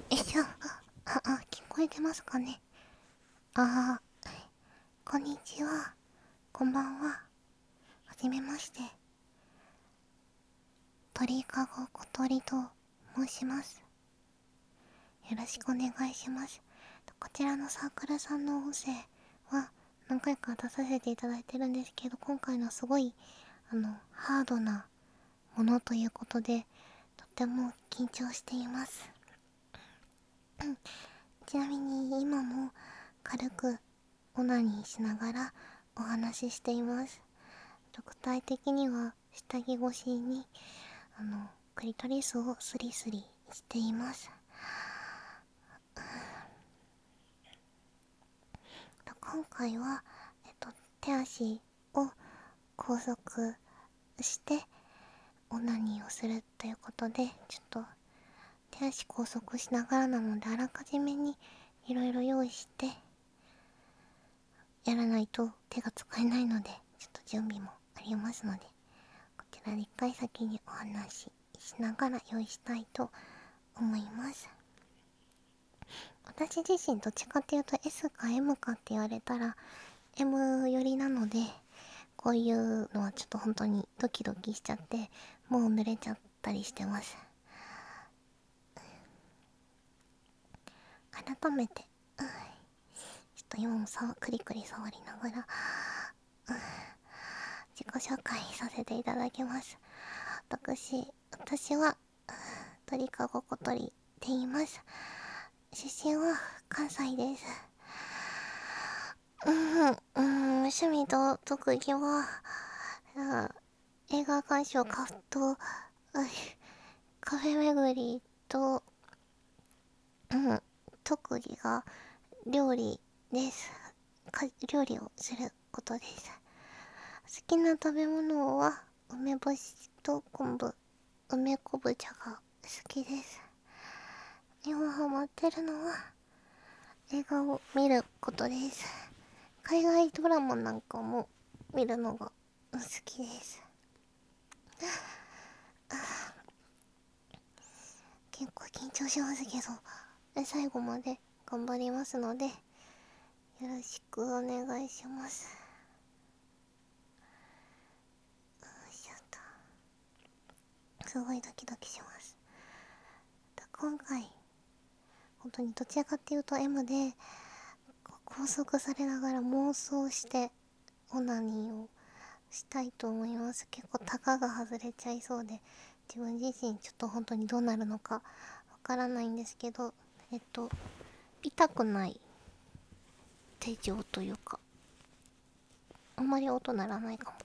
聞こえてますかね。あこんにちは。こんばんは。はじめまして。鳥かご小鳥と申します。よろしくお願いします。こちらのサークルさんの音声は何回か出させていただいてるんですけど、今回のすごい、ハードなものということで、とても緊張しています。ちなみに今も軽くオナニーしながらお話ししています。具体的には下着越しにクリトリスをスリスリしています。今回は、手足を拘束してオナニーをするということで、ちょっと手足拘束しながらなので、あらかじめにいろいろ用意してやらないと手が使えないので、ちょっと準備もありますので、こちらで一回先にお話ししながら用意したいと思います。私自身どっちかっていうと S か M かって言われたら M 寄りなので、こういうのはちょっと本当にドキドキしちゃってもう濡れちゃったりしてます。改めて、ちょっと今もクリクリ触りながら、自己紹介させていただきます。私は鳥かご小鳥って言います。出身は関西です。趣味と特技は、映画鑑賞と、カフェ巡りと、特技が料理です。料理をすることです。好きな食べ物は梅干しと昆布、梅昆布茶が好きです。今ハマってるのは映画を見ることです。海外ドラマなんかも見るのが好きです。結構緊張しますけど、最後まで頑張りますので、よろしくお願いします。すごいドキドキします。今回、本当にどちらかっていうと M で、拘束されながら妄想してオナニーをしたいと思います。結構タガが外れちゃいそうで、自分自身ちょっと本当にどうなるのかわからないんですけど、痛くない手錠というか、あんまり音鳴らないかも。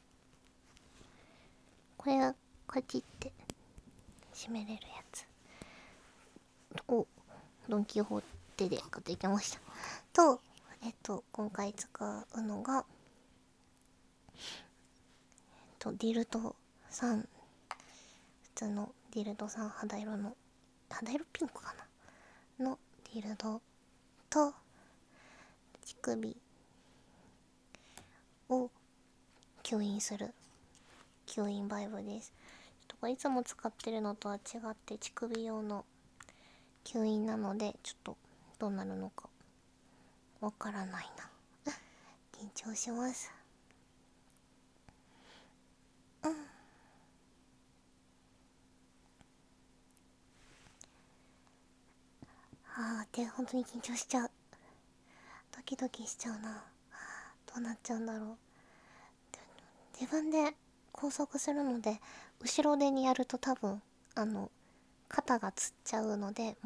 これがカチって閉めれるやつをドン・キホーテで買ってきました。と、今回使うのが、ディルドさん、普通のディルドさん、肌色ピンクかなのディルドと、乳首を吸引する吸引バイブです。これいつも使ってるのとは違って乳首用の吸引なので、ちょっとどうなるのかわからないな。緊張します。で本当に緊張しちゃう。ドキドキしちゃうな。どうなっちゃうんだろう。自分で拘束するので、後ろ手にやると多分肩がつっちゃうので、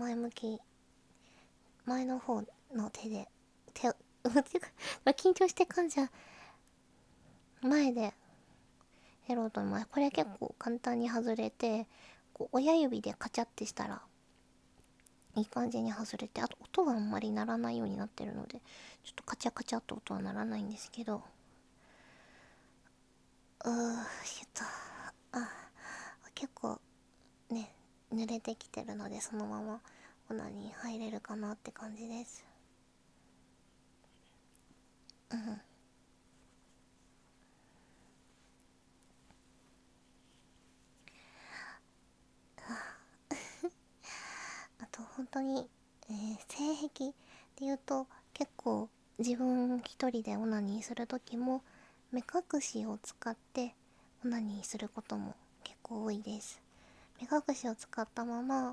前の方の手で手を緊張して感じゃ前でやろうと思います。これ結構簡単に外れて、こう親指でカチャってしたらいい感じに外れて、あと音はあんまり鳴らないようになってるので、ちょっとカチャカチャと音は鳴らないんですけど、シュッと、結構ね、濡れてきてるので、そのままオナに入れるかなって感じです。あと本当に性癖で言うと結構自分一人でオナニーする時も目隠しを使ってオナニーすることも結構多いです。目隠しを使ったまま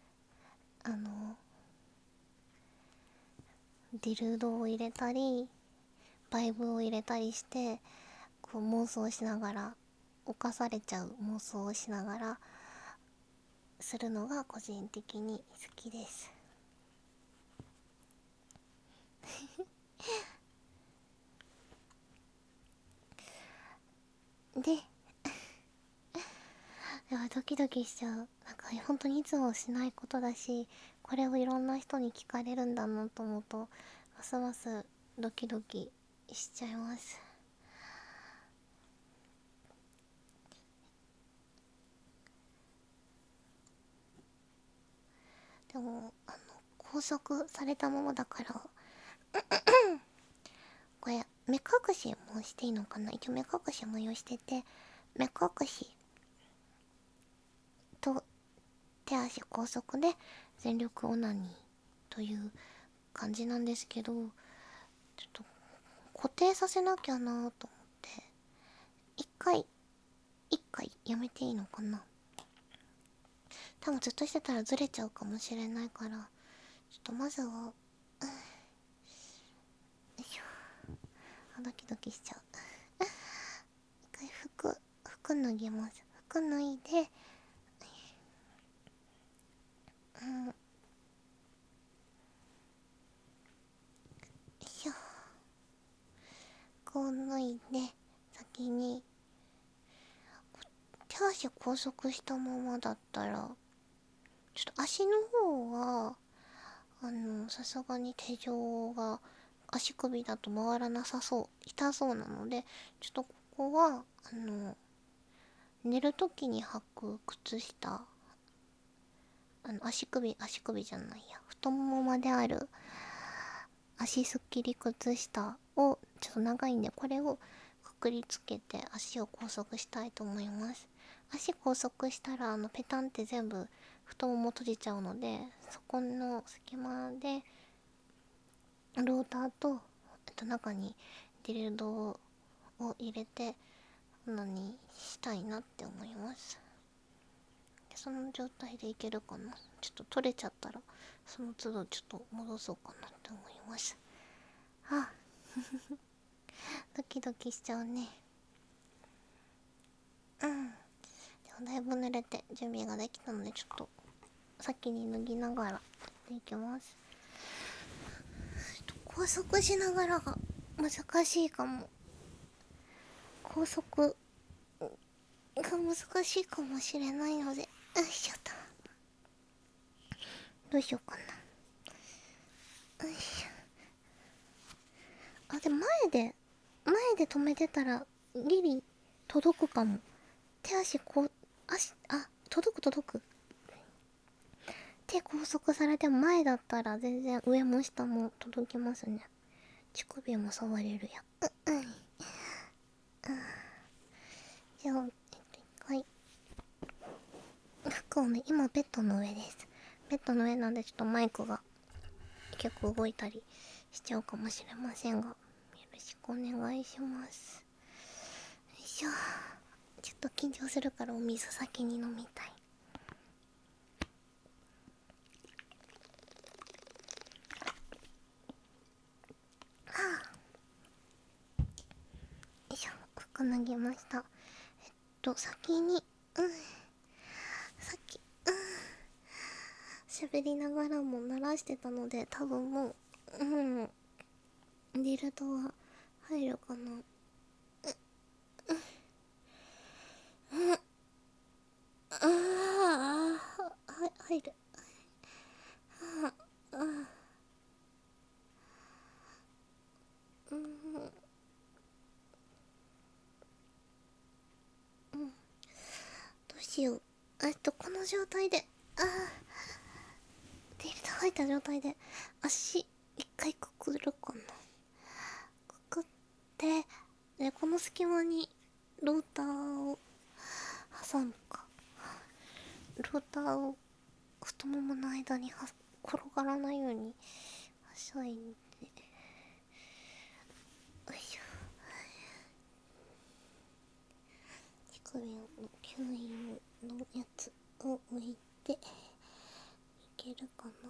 ディルドを入れたりバイブを入れたりしてこう妄想しながら犯されちゃう妄想をしながらするのが個人的に好きです。でドキドキしちゃう。なんか本当にいつもしないことだし、これをいろんな人に聞かれるんだなと思うとますますドキドキしちゃいます。でも拘束されたままだからこれ目隠しもしていいのかな。一応目隠しも用意してて、目隠しと手足拘束で全力オナニーという感じなんですけど、ちょっと固定させなきゃなと思って一回やめていいのかな。多分ずっとしてたらずれちゃうかもしれないから、ちょっとまずは、よいしょ、ドキドキしちゃう。一回服脱ぎます。服脱いで、よいしょ、こう脱いで先に手足拘束したままだったらちょっと足の方はさすがに手錠が足首だと回らなさそう、痛そうなので、ちょっとここは寝るときに履く靴下、足首じゃないや、太ももまである足すっきり靴下をちょっと長いんで、これをくくりつけて足を拘束したいと思います。足拘束したらペタンって全部太もも閉じちゃうので、そこの隙間でローターと中にディルドを入れて何したいなって思います。でその状態でいけるかな。ちょっと取れちゃったらその都度ちょっと戻そうかなって思います。あドキドキしちゃうね。でもだいぶ濡れて準備ができたので、ちょっと先に脱ぎながらやっていきます。拘束しながらが難しいかも。拘束が難しいかもしれないので、よいしょと。どうしようかな。よいしょ。でも前で止めてたらギリ届くかも。手足こう届く。手拘束されても前だったら全然上も下も届きますね。乳首も触れるや。じゃあ一回服をね、今ベッドの上です。ベッドの上なんでちょっとマイクが結構動いたりしちゃうかもしれませんが、よろしくお願いします。よいしょ。ちょっと緊張するからお水先に飲みたい。よいしょ、服脱ぎました。先にさっき喋りながらも鳴らしてたので、多分もうディルドは入るかな。入る。どうしよう。この状態でディルド入った状態で足一回くくるかな。くくって、でこの隙間にローターを挟むか。ローターを太ももの間に転がらないように浅いんで、よいしょ。乳首の吸引のやつを置いていけるかな。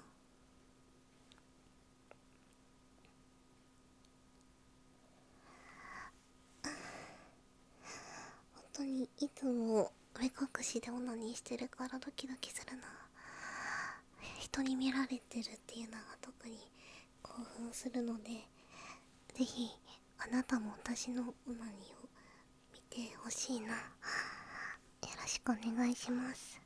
本当にいつも目隠しでオナニーしてるからドキドキするな。人に見られてるっていうのが特に興奮するので、ぜひあなたも私のオナニーを見てほしいな。よろしくお願いします。